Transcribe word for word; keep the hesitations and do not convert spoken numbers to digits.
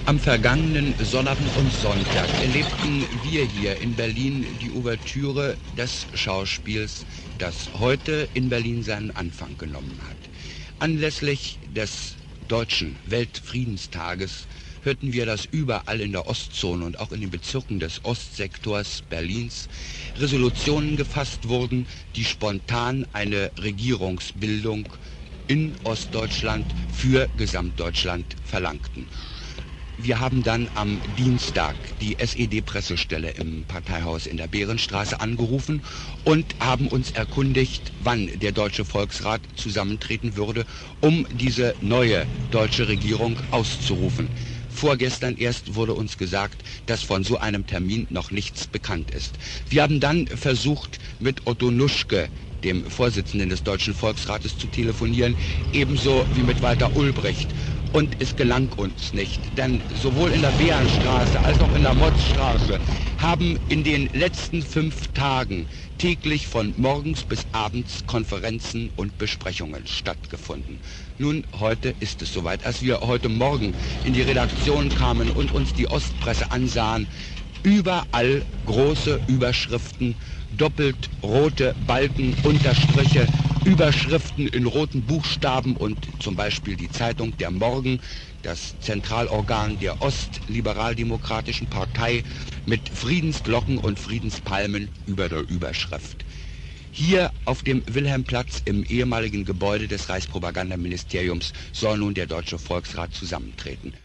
Am vergangenen Sonnabend und Sonntag erlebten wir hier in Berlin die Ouvertüre des Schauspiels, das heute in Berlin seinen Anfang genommen hat. Anlässlich des Deutschen Weltfriedenstages hörten wir, dass überall in der Ostzone und auch in den Bezirken des Ostsektors Berlins Resolutionen gefasst wurden, die spontan eine Regierungsbildung in Ostdeutschland für Gesamtdeutschland verlangten. Wir haben dann am Dienstag die S E D-Pressestelle im Parteihaus in der Behrenstraße angerufen und haben uns erkundigt, wann der Deutsche Volksrat zusammentreten würde, um diese neue deutsche Regierung auszurufen. Vorgestern erst wurde uns gesagt, dass von so einem Termin noch nichts bekannt ist. Wir haben dann versucht, mit Otto Nuschke, dem Vorsitzenden des Deutschen Volksrates, zu telefonieren, ebenso wie mit Walter Ulbricht. Und es gelang uns nicht, denn sowohl in der Behrenstraße als auch in der Motzstraße haben in den letzten fünf Tagen täglich von morgens bis abends Konferenzen und Besprechungen stattgefunden. Nun, heute ist es soweit. Als wir heute Morgen in die Redaktion kamen und uns die Ostpresse ansahen, überall große Überschriften, doppelt rote Balken, Unterstriche, Überschriften in roten Buchstaben und zum Beispiel die Zeitung Der Morgen, das Zentralorgan der Ostliberaldemokratischen Partei, mit Friedensglocken und Friedenspalmen über der Überschrift. Hier auf dem Wilhelmplatz im ehemaligen Gebäude des Reichspropagandaministeriums soll nun der Deutsche Volksrat zusammentreten.